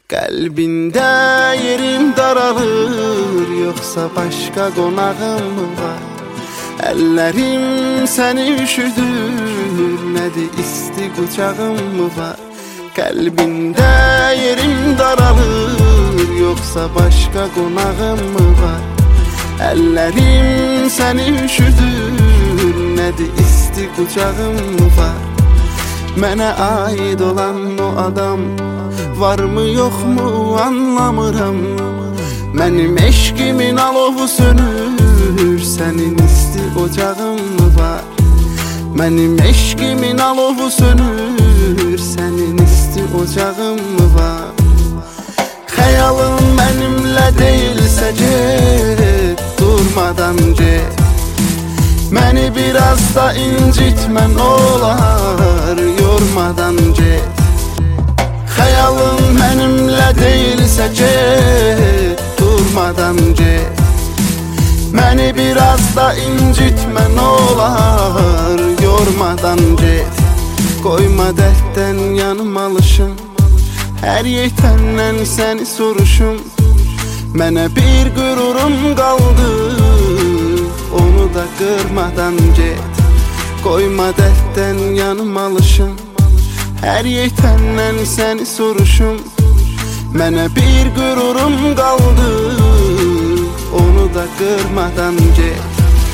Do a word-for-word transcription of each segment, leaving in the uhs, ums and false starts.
Qəlbində yerim daralır, yoxsa başqa qonağım mı var? Əllərim səni üşüdür, nədir isti qucağım mı var? Qəlbində yerim daralır, yoxsa başqa qonağım mı var? Əllərim səni üşüdür, nədir isti qucağım mı var? Mənə aid olan o adam varmı yoxmu anlamıram. Mənim eşqimin alovu sönür, sənin isti ocağın mı var? Mənim eşqimin alovu sönür, sənin isti ocağın mı var? Xəyalım mənimlə deyilsə get, durmadan get. Məni biraz da incitmən olar, yormadan get. Xəyalım mənimlə deyilsə get, durmadan get. Məni biraz da incitmən olar, yormadan get. Qoyma dərddən yanım alışım, hər yetəndən səni soruşum. Mənə bir qürurum qaldı, onu da qırmadan get. Qoyma dərddən yanım alışım, hər yetəndən səni soruşum. Mənə bir qürurum qaldı, onu da qırmadan get.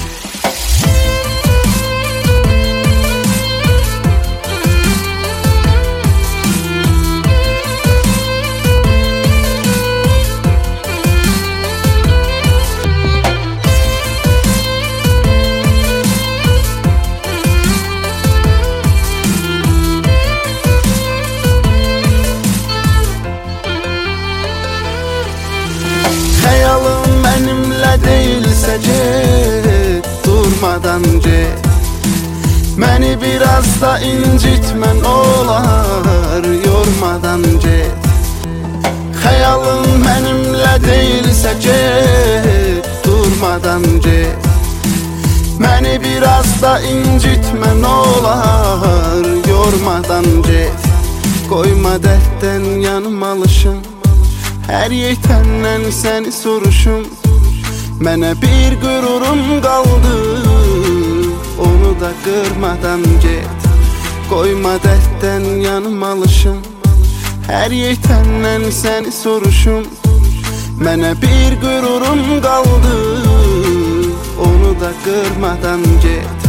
Xəyalım mənimlə deyilsə get, durmadan get. Məni biraz da incitmən olar, yormadan get. Xəyalım mənimlə deyilsə get, durmadan get. Məni biraz da incitmən olar, yormadan get. Qoyma dərddən yanım alışım, hər yetəndən səni soruşum. Mənə bir qürurum qaldı, onu da qırmadan get. Qoyma dərddən yanım alışım, hər yetəndən səni soruşum. Mənə bir qürurum qaldı, onu da qırmadan get.